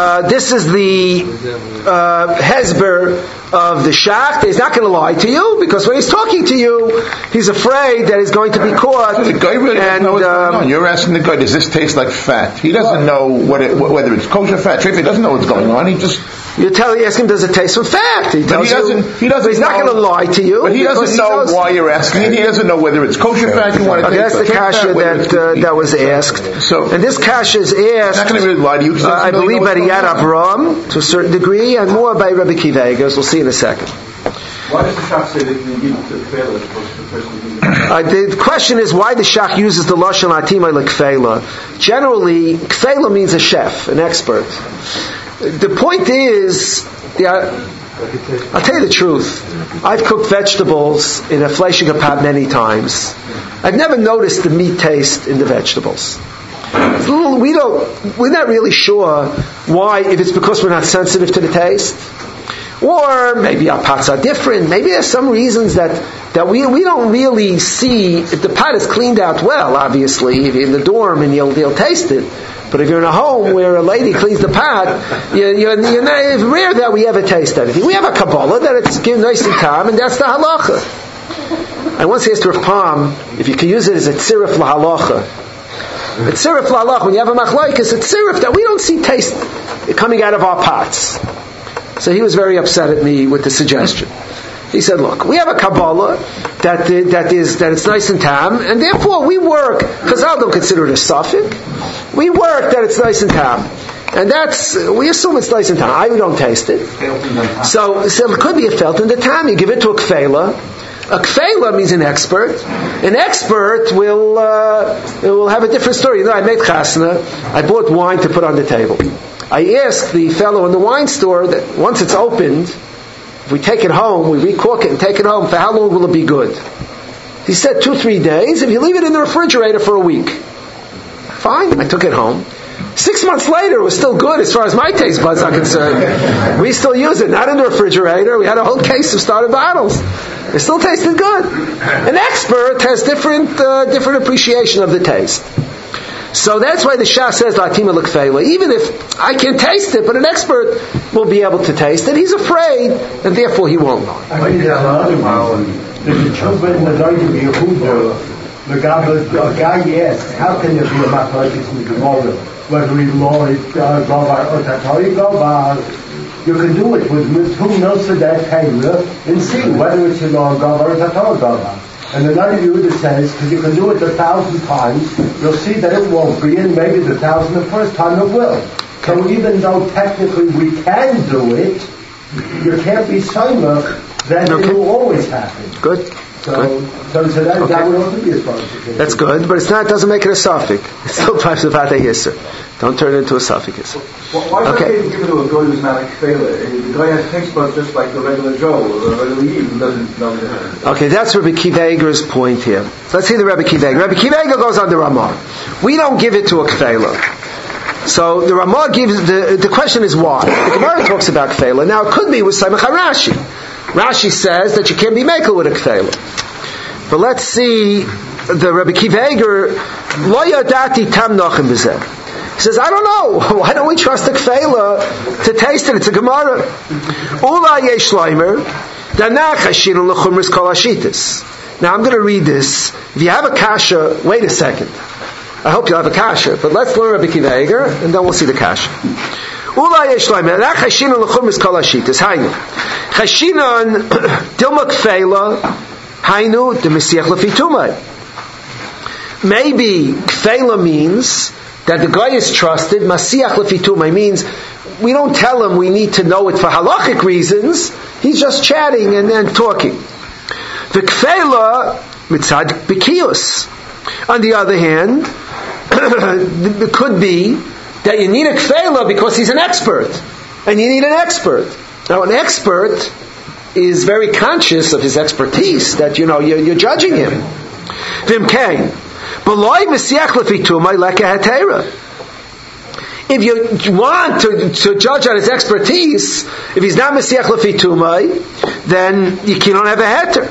hesber of the shach. He's not going to lie to you, because when he's talking to you, he's afraid that he's going to be caught. So the guy really doesn't know what's going on. You're asking the guy, does this taste like fat? He doesn't know whether it's kosher fat. He doesn't know what's going on. You ask him, does it taste of fat? He doesn't. He's not going to lie to you. But he doesn't know why you're asking it. He doesn't know whether it's kosher fat. You want to that's the kasha that was asked. And this kasha is asked. Not going to really lie to you. I believe by the Yad Avraham to a certain degree, and more by Rabbi Kiva Eger. We'll see in a second. Why does the shach say that you give it to the kfela as opposed to the person who gives it? The question is why the shach uses the lashon atimai lekfela. Generally, kfela means a chef, an expert. The point is, I'll tell you the truth. I've cooked vegetables in a fleishing pot many times. I've never noticed the meat taste in the vegetables. We're not really sure why, if it's because we're not sensitive to the taste, or maybe our pots are different. Maybe there's some reasons that we don't really see. If the pot is cleaned out well, obviously, if you're in the dorm and you'll taste it. But if you're in a home where a lady cleans the pot, it's rare that we ever taste anything. We have a Kabbalah that it's nice and calm, and that's the halacha. I once asked Rav Palm if you can use it as a tzirif lahalacha. A tzirif lahalacha, when you have a machlokes, it's a tzirif that we don't see taste coming out of our pots. So he was very upset at me with the suggestion. He said, look, we have a Kabbalah that it's nice and tam, and therefore we work, Chazal don't consider it a suffix, we work that it's nice and tam. And we assume it's nice and tam. I don't taste it. So it could be a felt in the tam. You give it to a kfela. A kfela means an expert. An expert will have a different story. I made chasna. I bought wine to put on the table. I asked the fellow in the wine store that once it's opened, if we take it home, we recork it and take it home, for how long will it be good? He said 2-3 days. If you leave it in the refrigerator for a week. Fine. I took it home. 6 months later, it was still good as far as my taste buds are concerned. We still use it, not in the refrigerator. We had a whole case of starter bottles. It still tasted good. An expert has different appreciation of the taste. So that's why the Shah says Latima l'kfeila. Even if I can taste it, but an expert will be able to taste it. He's afraid, and therefore he won't know. I think there's another one. The children in the night of Yehuda, the guy asks, how can there be a mathematics in the Gemara? Whether we law it, you can do it with two notes of that Taylor and see whether it's a law Gava or Tatar Gava. And the Nadi Yehuda says, because you can do it 1,000 times, you'll see that it won't be, and maybe the 1,000th the first time it will. So even though technically we can do it, you can't be silent that it will always happen. Good. So that would also be as far as it is. That's good, but it doesn't make it a suffix. It's still part of the Yisr. Don't turn it into a suffix. Why is it given to a guy who's not a kfeila? The guy has taste buds just like the regular Joe or the regular Yid who doesn't know the difference. Okay, that's Rabbi Kiva Eger's point here. So let's see the Rabbi Kiva Eger. Rabbi Kiva Eger goes on the Ramah. We don't give it to a kfeila. So the Ramah gives, the question is why? The Gemara talks about kfeila. Now it could be with Samech HaRashi. Rashi says that you can't be makel with a kfeila. But let's see the Rabbi Kiva Eger, Lo yadati tam nochem b'zeh. He says, I don't know. Why don't we trust the kfeila to taste it? It's a Gemara. Ula yesh leimer, danach hashinun l'chumris kol hashitas. Now I'm going to read this. If you have a kasha, wait a second. I hope you'll have a kasha. But let's learn Rabbi Kiva Eger, and then we'll see the kasha. Ula yesh leimer, danach hashinun l'chumris kol hashitas. Hainu. Hashinun dilma kfeila, hainu de mesiach lefitumai. Maybe kfeila means that the guy is trusted. Masiach lefitumai means we don't tell him we need to know it for halachic reasons. He's just chatting and talking. The kfeila mitzad b'kiyus. On the other hand, it could be that you need a kfeila because he's an expert, and you need an expert. Now, an expert is very conscious of his expertise. That you're judging him. V'imkein. If you want to judge on his expertise, if he's not Mesiach Lefi Tumai, then you cannot have a heter.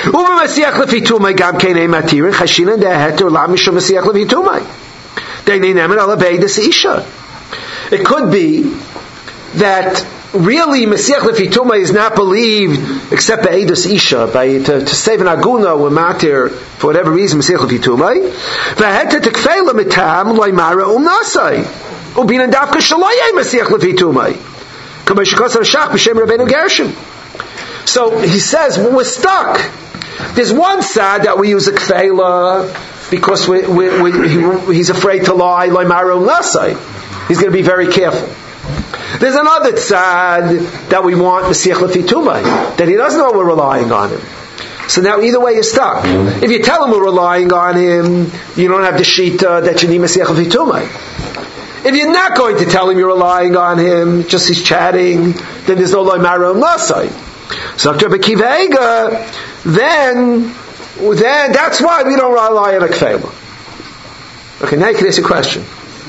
It could be that really Mesiach Lefi Tumai is not believed except by Eidos Isha, to save an aguna or matir for whatever reason Mesiach Lefi Tumai. V'heta tekfeila mitam loymara umnasai ubinan dafka shaloyay Mesiach Lefi Tumai kama shekosar shach b'shem Rabbeinu Gershom. So he says we're stuck. There's one side that we use a kfeila because he's afraid to lie loymara umnasai. He's going to be very careful. There's another tzad that we want Mesiach Lefi Tumai, that he doesn't know we're relying on him. So now either way you're stuck. If you tell him we're relying on him, you don't have the shita that you need Mesiach Lefi Tumai. If you're not going to tell him you're relying on him, just he's chatting, then there's no loy marom nasai. So after Rabbi Kiva Eger, then that's why we don't rely on a kfeila. Okay, now you can ask a question.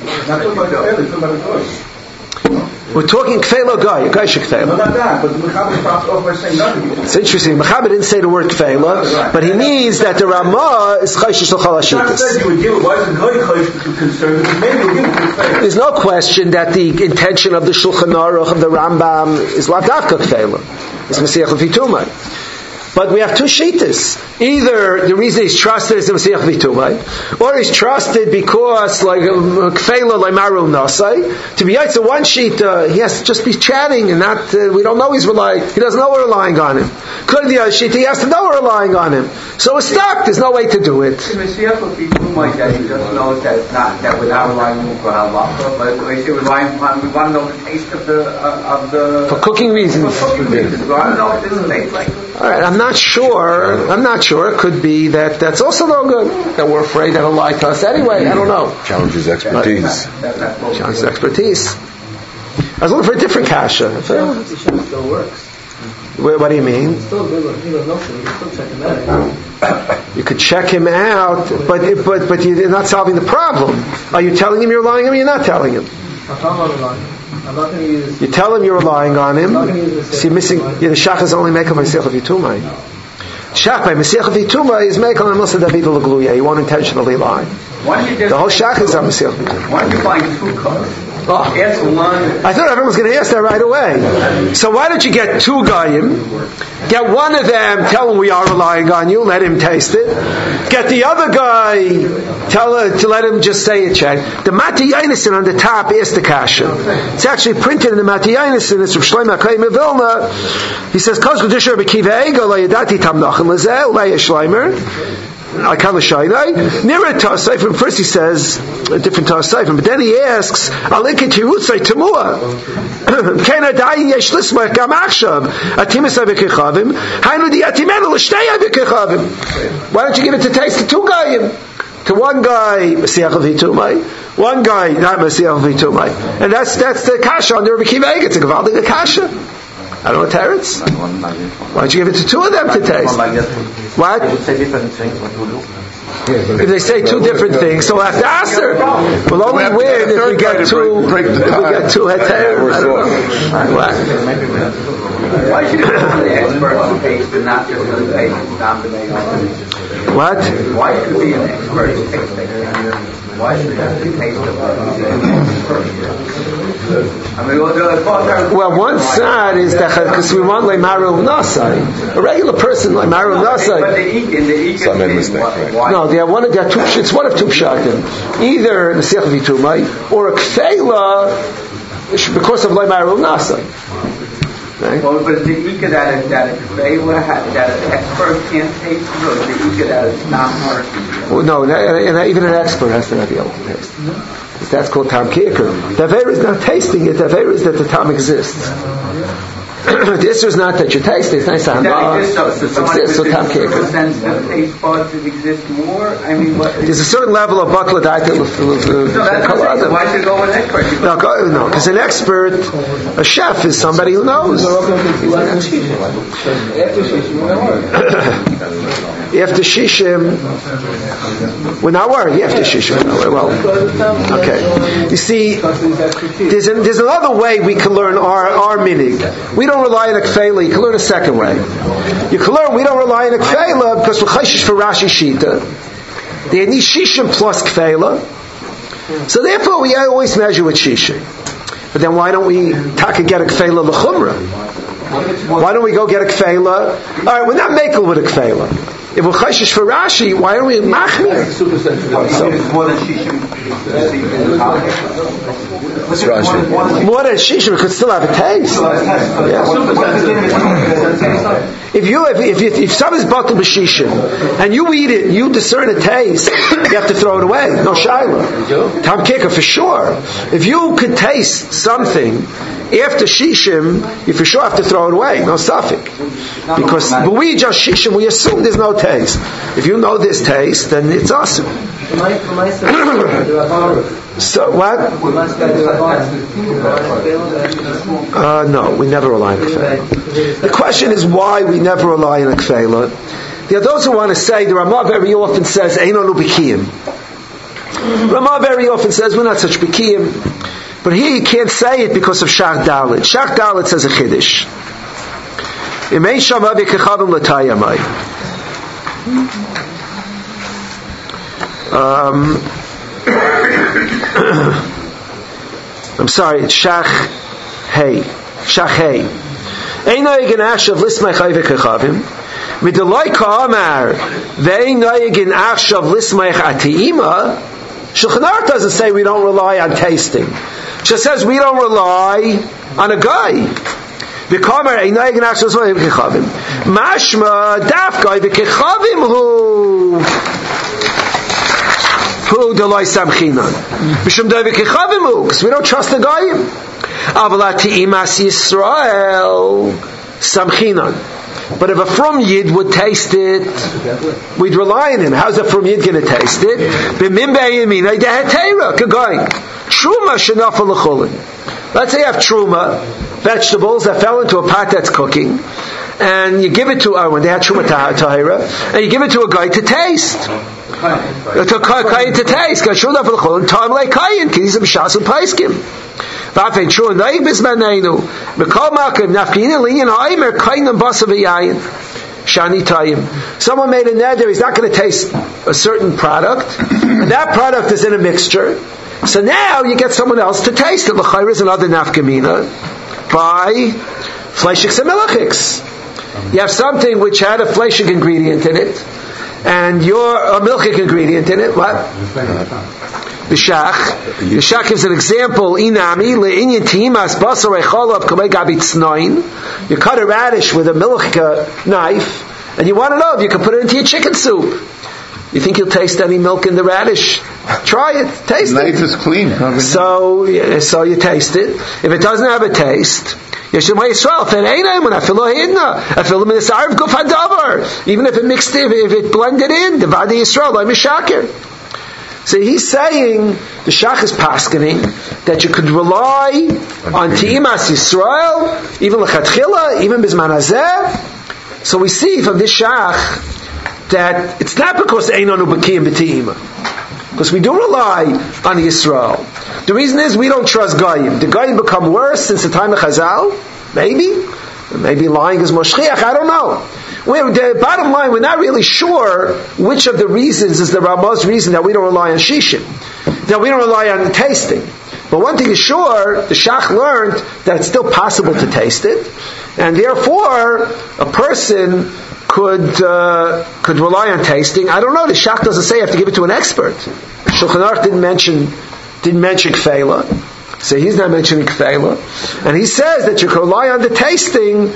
We're talking kfeila guy, a gaisha kfeila. No, not that, but the Mechaber starts off by saying nothing. It's interesting. Mechaber didn't say the word kfeila, but he means that the Ramah is chayshish l'chalashitas. Why is the guy concerned? Maybe you'll give it to kfeila. There's no question that the intention of the Shulchan Aruch of the Rambam is lavdavka kfeila. It's Mesiach Lefi Tumai. But we have two shittas. Either the reason he's trusted is the Mesiach Lefi Tumai, or he's trusted because like kfeila leimaru nasai. To be yaitz one shita, he has to just be chatting and not. We don't know he's relying. He doesn't know we're relying on him. Could be the other shita, he has to know we're relying on him. So we're stuck. There's no way to do it. Mesiach Lefi Tumai that he just knows that without relying on for halacha, but if he relying upon, we want to know the taste of the for cooking reasons. For cooking reasons. We want to know if this tastes like. All right, I'm not sure. It could be that's also no good. That we're afraid that'll lie to us anyway. I don't know. Challenges expertise. Challenges expertise. I was looking for a different kasha. It still works. What do you mean? It's still good. He doesn't know. You can still check him out. You could check him out, but you're not solving the problem. Are you telling him you're relying on him, or you're not telling him? I'm not going to use... You tell him you're relying on him. See, missing... the Shach is only Mekel by Masech Vitumai. Shach by Masech Vitumai is Mekel and Musa David L'Gluya. You won't intentionally lie. The whole Shach is on Masech Vitumai. Why don't you find two cars? Ask one. I thought everyone was going to ask that right away. So why don't you get two Goyim, get one of them, tell him we are relying on you, let him taste it. Get the other guy, to let him just say it, check. The Mati Yonason on the top is the Kasha. It's actually printed in the Mati Yonason. It's from Shlomo HaKohen of Vilna. He says, Kos Kedusha B'Kiva Ego Lo Yadati Tam Nachem Lezeh Ulei Shloimer. I can't Shainai. Near Tarsayfim, first he says a different Tarsayfim, but then he asks, Alinka Tirutzai Tamua. Kena Dayin Yesh Lisma Gam Achshav Atimis Avekechavim Hainu Di Atimenu L'Shtei Avekechavim. Why don't you give it to taste to two guys? To one guy Masiach Vitumai, one guy not Masiach Vitumai, and that's the kasha under Rabbi Kiva Eiger. It's a Gavaldic kasha. I don't know teretz. Why don't you give it to two of them to taste? What? If they say two different things, so after Aser, we'll only win if we get two. If we get two heter. What? Why should it go to the expert to taste and not just to the patient? What? Why should it be an expert to taste? Why should it have to be tasted? Well, one side is that because we want Leimaru Nasai, a regular person Leimaru Nasai. But the no, they have two. It's one of two pshatim, either the Masech Vitumai or a kfeila because of Leimaru Nasai. Right? Well, but the Ika that an expert can't taste, no, the Ika that is not hard. Well, no, even an expert has to not be able to taste. That's called Tam Kicker. The Avera is not tasting it, the Avera is that the Tam exists. The issue is not that you taste it, it's nice to have so Tam Kicker. Sense that taste buds exist more? I mean, there's a certain level of Bakla Daita. Why should go with an expert? No, because an expert, a chef, is somebody who knows. After Shishim, we're not worried. After Shishim, well, okay. You see, there's another way we can learn our minig. We don't rely on a kfeila. You can learn a second way. You can learn we don't rely on a kfeila because we're chayshish for Rashi Shita. They need Shishim plus kfeila. So therefore, we always measure with Shishim. But then why don't we get a kfeila l'chumra? Why don't we go get a kfeila? All right, we're not makel with a kfeila. If we're chayshish for Rashi, why don't we machmir? More than shishim, it could still have a taste. If something's bottled with shishim and you eat it, you discern a taste, you have to throw it away. No shaila. Tam Kicker for sure. If you could taste something after shishim, you for sure have to throw it away. No suffix. Because when we just shishim, we assume there's no taste. If you know this taste, then it's awesome. So what? No, we never rely on a kfeila. The question is why we never rely on a kfeila. There are those who want to say the Ramah very often says Einonu B'kiyim. Ramah very often says we're not such B'kiyim. But here you can't say it because of Shach Dalet. Shach Dalet says a chiddush. Imei Shama V'kechavim L'tayamai. I'm sorry, it's Shach Hey. Shach Hey. Einoi Genashav Lismai Chai V'kechavim. Midalai Ka'amar Ve'einoi Genashav Lismai Ati'ima. Shulchan Aruch doesn't say we don't rely on tasting. It just says we don't rely on a guy. V'kamar einai Genashav Lismai V'kechavim. Mashma Dafkai V'kechavim Hu Deloi Samchinan. B'shum Doi V'kechavim Hu. Because we don't trust the guy. Avalati Imas Yisrael Samchinan. But if a from Yid would taste it, we'd rely on him. How's a from Yid going to taste it? Truma shenafal l'chulin. Let's say you have truma, vegetables that fell into a pot that's cooking, and you give it to when they had Truma Tahira, and you give it to a guy to taste. To Kayin to taste. Time like Kayin, because he's a B'shas Paiskim. V'afei Trua Naik Bismanenu. Mekol Makim Nafkina Linyan Ha'aymer Kayin and Basa V'yayin. Shani Tayim. Someone made a neder, he's not going to taste a certain product, and that product is in a mixture. So now you get someone else to taste it. L'chayr is another nafkamina by fleishiks and melachiks. You have something which had a fleishik ingredient in it, and your a milchik ingredient in it. What? The Shach gives an example. Inami le'inyan timas basar echolav kamei gabitznain. You cut a radish with a milk knife, and you want to know if you can put it into your chicken soup. You think you'll taste any milk in the radish? Try it. Taste it. The knife is clean. So you taste it. If it doesn't have a taste, even if it mixed, if it blended in, the Vadi Yisrael, like Mishakir. So he's saying, the Shach is paskening, that you could rely on Ti'imas Yisrael, even L'chatchila, even Bizman Hazeh. So we see from this Shach, that it's not because Einonu B'kiyim B'Ti'ima. Because we do rely on Yisrael. The reason is we don't trust Goyim. The Goyim become worse since the time of Chazal? Maybe lying is Moshchiach, I don't know. The bottom line, we're not really sure which of the reasons is the Ramah's reason that we don't rely on Shishim. That we don't rely on the tasting. But one thing is sure, the Shach learned that it's still possible to taste it, and therefore a person could rely on tasting. I don't know. The Shach doesn't say you have to give it to an expert. Shulchan Aruch didn't mention Kfeila, so he's not mentioning Kfeila, and he says that you can rely on the tasting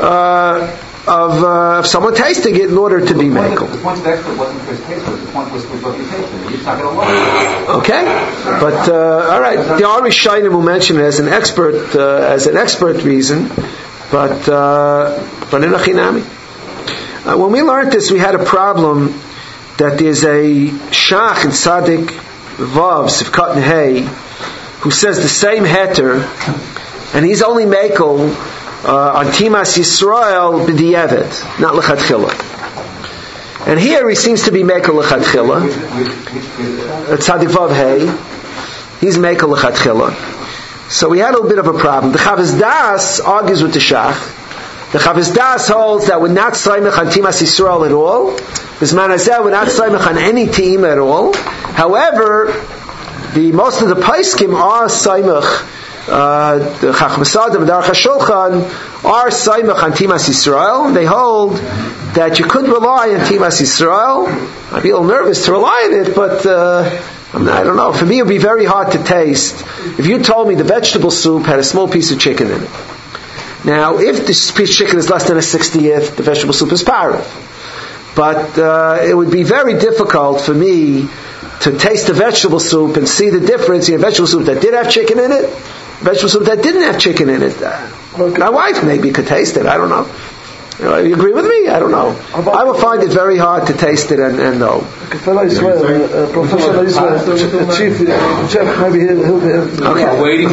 of someone tasting it in order to be mekel. The point of the expert wasn't for his taste, but the point was for what you tasted. You're not going to lie. Okay, but all right. The Ari Shainim will mention it as an expert reason, but in a chinami. When we learned this, we had a problem that there's a Shach in Tzadik Vav, Sivkat and Hay, who says the same heter, and he's only mekel on Timas Yisrael b'di'evet, not l'chatchila. And here he seems to be mekel l'chatchila. Tzadik Vav Hay, he's mekel l'chatchila. So we had a little bit of a problem. The Chavos Das argues with the Shach. The Chavos Das holds that we're not saimach on Timas Yisrael at all. Bisman Hazeh, we're not saimach on any team at all. However, most of the Paiskim are saimach. The Chacham Sadim and Aruch HaShulchan are saimach on Timas Yisrael. They hold that you could rely on Timas Yisrael. I'd be a little nervous to rely on it, but I don't know. For me, it would be very hard to taste. If you told me the vegetable soup had a small piece of chicken in it. Now, if this piece of chicken is less than a 60th, the vegetable soup is parov. But it would be very difficult for me to taste the vegetable soup and see the difference in a vegetable soup that did have chicken in it, vegetable soup that didn't have chicken in it. My wife maybe could taste it. I don't know. You agree with me? I don't know. I will find it very hard to taste it and know. Professional Israel, chief, maybe he'll be. Okay.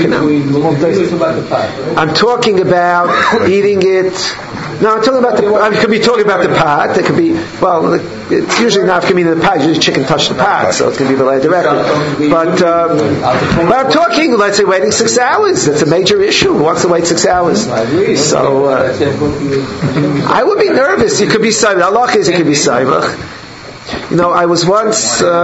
I'm talking about eating it. No, I'm talking about I could be talking about the pot. It could be, it's usually not coming in the pot. Usually chicken touch the pot, so it's going to be related directly. But I'm talking, let's say, waiting 6 hours. That's a major issue. Who wants to wait 6 hours? So, I would be nervous. It could be saimach. Allah is it could be saimach. I was once. To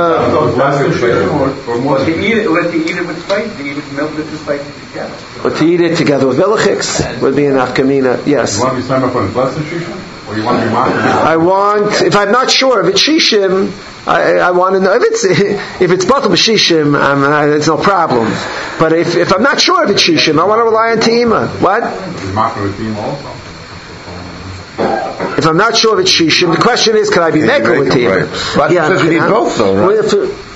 eat it with spice, to eat it with milk with the spices together. Or to eat it together with velichix would be an afkamina. Yes. You want to be saimach on blessed shishim, or you want to be machmir? If I'm not sure if it's shishim, I want to know if it's batal b'shishim. It's no problem. But if I'm not sure if it's shishim, I want to rely on teima. What? Machmir with teima also. If I'm not sure if it's shishim, the question is, can I be mekel with teima? But you need both, though, right?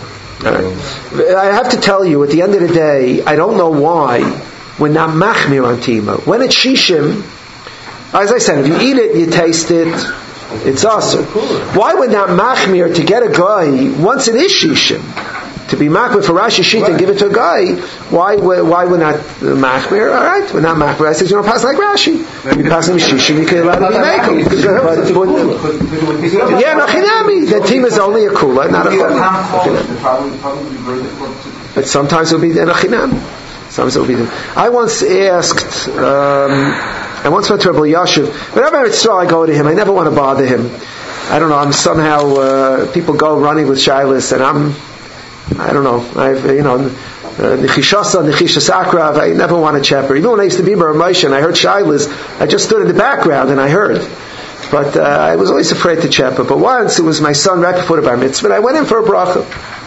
I have to tell you, at the end of the day, I don't know why we're not machmir on teima. When it's shishim, as I said, if you eat it, you taste it, it's awesome. Why we're not machmir to get a guy, once it is shishim, to be makbir for Rashi sheet and give it to a guy, why we're not makbir? All right, we're not makbir. I said, you don't pass like Rashi. You pass him Shishin, you can allow to be makel. Yeah, Nachinami. The team is only a kula, not a kula. But sometimes it'll be the Nachinami. Sometimes it'll be the. I once asked. I once went to Rabbi Yashiv. Whenever it's so, I go to him. I never want to bother him. I don't know. I'm somehow people go running with shilas, and I don't know. Nichishasa, Akrav. I never want to chapter. Even when I used to be Bar Moshe and I heard shilas, I just stood in the background and I heard. But I was always afraid to chapter. But once it was my son right before the bar mitzvah, and I went in for a bracha.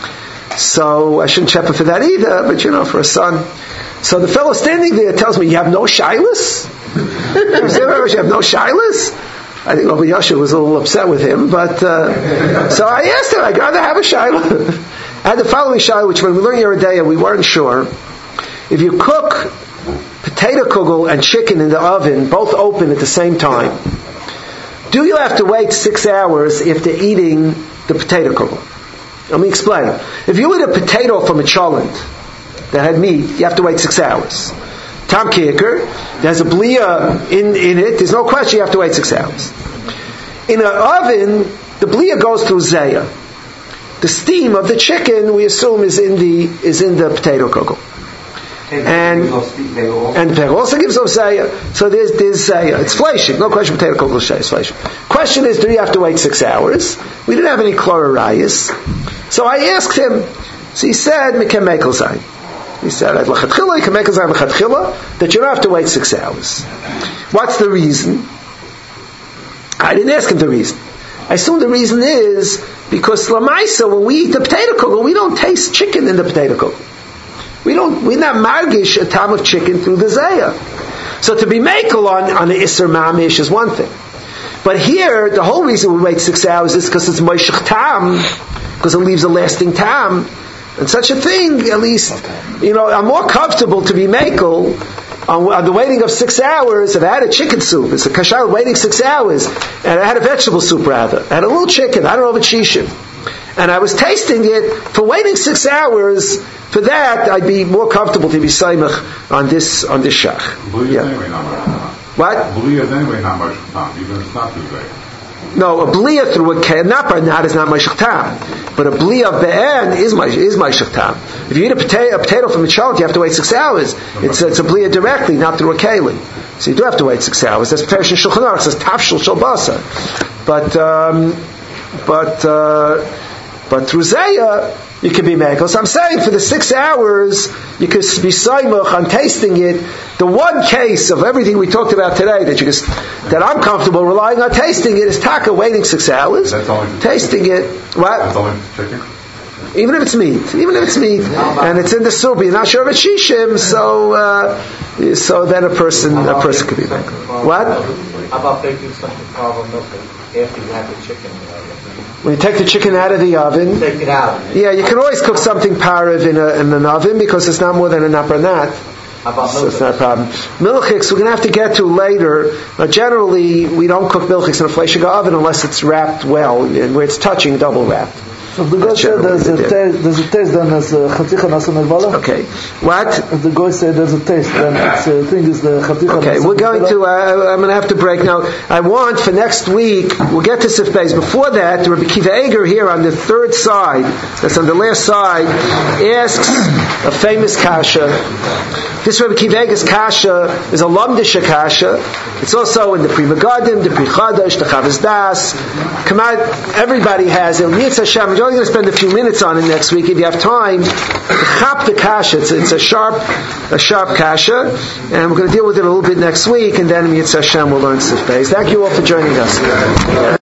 So I shouldn't chapter for that either. But for a son. So the fellow standing there tells me, "You have no shilas." You say, "You have no shilas?" I think Rabbi Yasha was a little upset with him, but so I asked him, I'd rather have a shayla. I had the following shayla, which when we learned Yeridea, we weren't sure. If you cook potato kugel and chicken in the oven, both open at the same time, do you have to wait 6 hours after eating the potato kugel? Let me explain. If you eat a potato from a cholent that had meat, you have to wait 6 hours. Tam Kicker, there's a blia in it, there's no question you have to wait 6 hours. In an oven, the blia goes through zayah. The steam of the chicken, we assume, is in the potato kugel. And peg also gives off zayah. So there's zayah. It's fleshing. No question potato kugel is fleshing. Question is, do you have to wait 6 hours? We didn't have any chlorarias. So I asked him. So he said, Mekem Mekel Zayin. He said, you can make a zayin l'chatchila, that you don't have to wait 6 hours. What's the reason? I didn't ask him the reason. I assume the reason is because lamaisa, when we eat the potato kugel, we don't taste chicken in the potato kugel. We're not margish a tam of chicken through the zayah. So to be makel on the Isser Mamish is one thing. But here, the whole reason we wait 6 hours is because it's moishach tam, because it leaves a lasting tam. And such a thing, at least, I'm more comfortable to be makel on the waiting of 6 hours. If I had a chicken soup, it's a kashal waiting 6 hours, and I had a vegetable soup rather. I had a little chicken, I don't know if it's shishim. And I was tasting it, for waiting 6 hours, for that, I'd be more comfortable to be saimach on this shach. Yeah. What? Anyway, not much time, even if it's not too late. No, a blia through a kenapar not is not ma'ishach tam, but a blia of be'en is ma'ishach tam. If you eat a potato from a child, you have to wait 6 hours. It's a blia directly, not through a keli. So you do have to wait 6 hours. That's Perish in Shulchan Aruch. It says tafshil shel basa. But through zayah, you can be mekel. So I'm saying for the 6 hours, you could be saimach on tasting it. The one case of everything we talked about today that I'm comfortable relying on tasting it is taka waiting 6 hours. That's only tasting it. What? That's only chicken. Even if it's meat, and it's in the soup, you're not sure if it's shishim, so then a person could be mekel. What? How about baking something parva milk after you have the chicken? When you take the chicken out of the oven, take it out. Yeah, you can always cook something parav in an oven because it's not more than an apranat. So it's not a problem. Milchiks we're going to have to get to later. But generally, we don't cook milchiks in a fleshig oven unless it's wrapped well, where it's touching double wrapped. So the guy said there's a taste then as chaticha nasa melvala. Okay. What? If the guy said there's a taste, then it's thing is the chaticha. Okay, we're going to. I'm going to have to break now. I want for next week. We'll get to Sif Beis. Before that, Rabbi Kiva Eger here on the third side, that's on the last side, asks a famous kasha. This Rabbi Kiva Eger's kasha is a lamdisha kasha. It's also in the Pri Megadim, the Pri Chadash, the Chavos Das. Come out. Everybody has it. Yitz Hashem. We're only going to spend a few minutes on it next week. If you have time, chap the kasha. It's a sharp kasha, and we're going to deal with it a little bit next week, and then Yitz Hashem will learn Sif Beis. Thank you all for joining us.